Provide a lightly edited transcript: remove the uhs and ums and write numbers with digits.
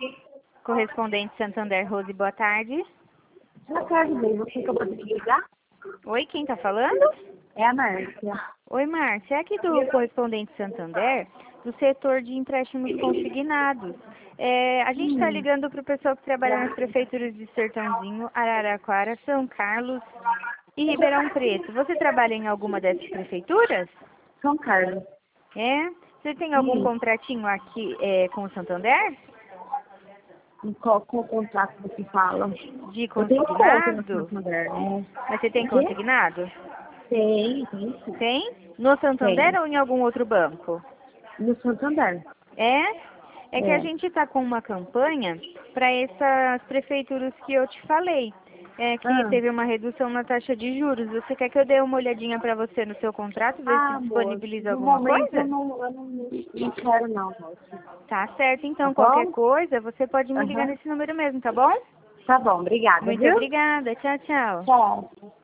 Correspondente Santander, Rose, boa tarde. Boa tarde, bem. Você acabou de ligar? Oi, quem tá falando? É a Márcia. Oi, Márcia. É aqui do Correspondente Santander, do setor de empréstimos consignados. A gente está ligando para o pessoal que trabalha nas prefeituras de Sertãozinho, Araraquara, São Carlos e Ribeirão Preto. Você trabalha em alguma dessas prefeituras? São Carlos. É? Você tem algum contratinho aqui com o Santander? Qual o contrato que você fala? De Eu tenho conta no consignado? Santander, né? Mas você tem consignado? Tem sim. Tem? No Santander Tem. ou em algum outro banco? No Santander. É? É que a É. gente está com uma campanha para essas prefeituras que eu te falei. Que teve uma redução na taxa de juros. Você quer que eu dê uma olhadinha para você no seu contrato, ver se Moço, disponibiliza no alguma momento coisa? eu não quero não, moço. Tá certo, então Tá qualquer bom? coisa, você pode me ligar Aham. nesse número mesmo, tá bom? Tá bom, obrigada, Muito viu? obrigada. Tchau, tchau. Tchau.